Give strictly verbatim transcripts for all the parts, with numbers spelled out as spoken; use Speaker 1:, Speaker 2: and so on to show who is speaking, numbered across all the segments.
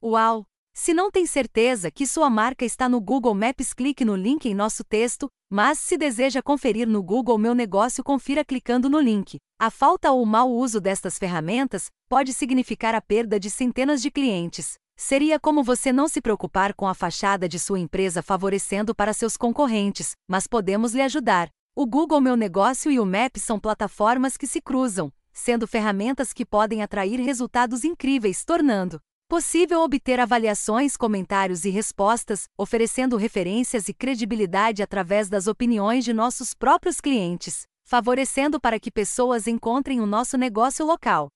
Speaker 1: Uau! Se não tem certeza que sua marca está no Google Maps, clique no link em nosso texto, mas se deseja conferir no Google Meu Negócio, confira clicando no link. A falta ou o mau uso destas ferramentas pode significar a perda de centenas de clientes. Seria como você não se preocupar com a fachada de sua empresa favorecendo para seus concorrentes, mas podemos lhe ajudar. O Google Meu Negócio e o Maps são plataformas que se cruzam, sendo ferramentas que podem atrair resultados incríveis, tornando possível obter avaliações, comentários e respostas, oferecendo referências e credibilidade através das opiniões de nossos próprios clientes, favorecendo para que pessoas encontrem o nosso negócio local.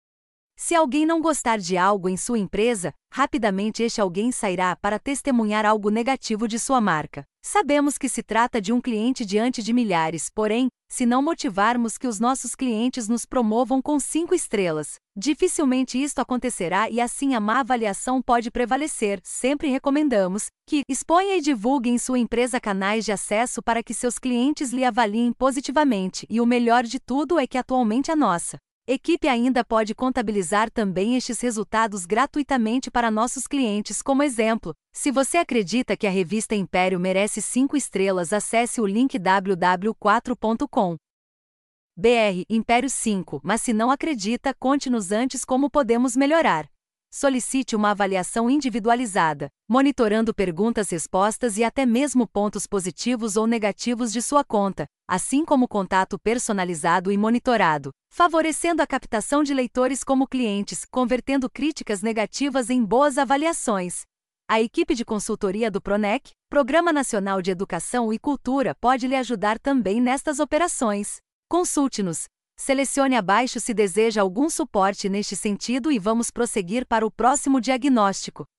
Speaker 1: Se alguém não gostar de algo em sua empresa, rapidamente este alguém sairá para testemunhar algo negativo de sua marca. Sabemos que se trata de um cliente diante de milhares, porém, se não motivarmos que os nossos clientes nos promovam com cinco estrelas, dificilmente isto acontecerá e assim a má avaliação pode prevalecer. Sempre recomendamos que exponha e divulgue em sua empresa canais de acesso para que seus clientes lhe avaliem positivamente, e o melhor de tudo é que atualmente a nossa equipe ainda pode contabilizar também estes resultados gratuitamente para nossos clientes. Como exemplo, se você acredita que a revista Império merece cinco estrelas, acesse o link w w w ponto quatro ponto com ponto b r Império cinco, mas se não acredita, conte-nos antes como podemos melhorar. Solicite uma avaliação individualizada, monitorando perguntas-respostas e até mesmo pontos positivos ou negativos de sua conta, assim como contato personalizado e monitorado, favorecendo a captação de leitores como clientes, convertendo críticas negativas em boas avaliações. A equipe de consultoria do PRONEC, Programa Nacional de Educação e Cultura, pode lhe ajudar também nestas operações. Consulte-nos. Selecione abaixo se deseja algum suporte neste sentido e vamos prosseguir para o próximo diagnóstico.